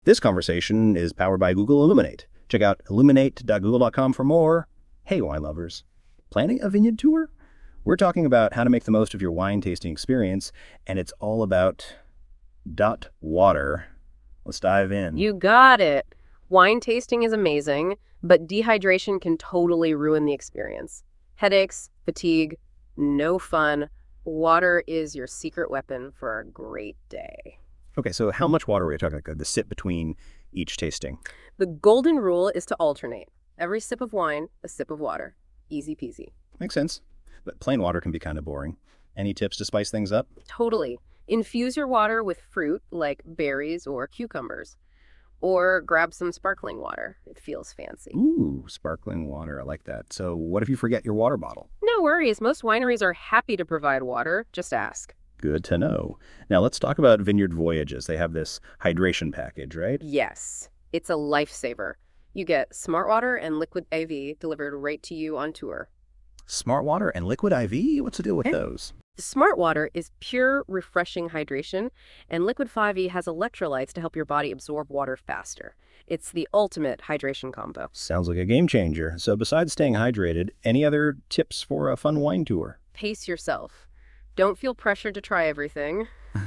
This conversation is powered by Google Illuminate. Check out illuminate.google.com for more. Hey, wine lovers. Planning a vineyard tour? We're talking about how to make the most of your wine tasting experience, and it's all about water. Let's dive in. You got it. Wine tasting is amazing, but dehydration can totally ruin the experience. Headaches, fatigue, no fun. Water is your secret weapon for a great day. Okay, so how much water are we talking about? The sip between each tasting? The golden rule is to alternate. Every sip of wine, a sip of water. Easy peasy. Makes sense. But plain water can be kind of boring. Any tips to spice things up? Totally. Infuse your water with fruit like berries or cucumbers. Or grab some sparkling water. It feels fancy. Ooh, sparkling water. I like that. So what if you forget your water bottle? No worries. Most wineries are happy to provide water. Just ask. Good to know. Now let's talk about Vineyard Voyages. They have this hydration package, right? Yes, it's a lifesaver. You get smart water and liquid IV delivered right to you on tour. Smart water and liquid IV? What's the deal with those? Smart water is pure, refreshing hydration, and liquid 5e has electrolytes to help your body absorb water faster. It's the ultimate hydration combo. Sounds like a game changer. So besides staying hydrated, any other tips for a fun wine tour? Pace yourself. Don't feel pressured to try everything.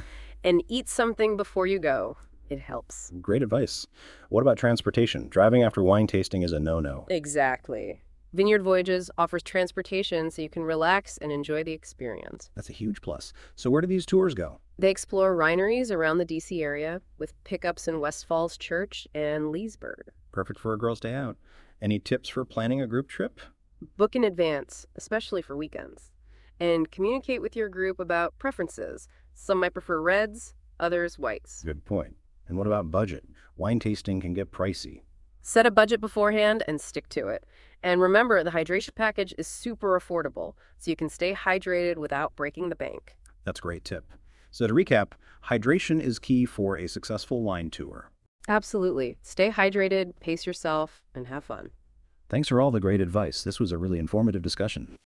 And eat something before you go. It helps. Great advice. What about transportation? Driving after wine tasting is a no-no. Exactly. Vineyard Voyages offers transportation so you can relax and enjoy the experience. That's a huge plus. So where do these tours go? They explore wineries around the D.C. area with pickups in West Falls Church and Leesburg. Perfect for a girl's day out. Any tips for planning a group trip? Book in advance, especially for weekends. And communicate with your group about preferences. Some might prefer reds, others whites. Good point. And what about budget? Wine tasting can get pricey. Set a budget beforehand and stick to it. And remember, the hydration package is super affordable, so you can stay hydrated without breaking the bank. That's a great tip. So to recap, hydration is key for a successful wine tour. Absolutely. Stay hydrated, pace yourself, and have fun. Thanks for all the great advice. This was a really informative discussion.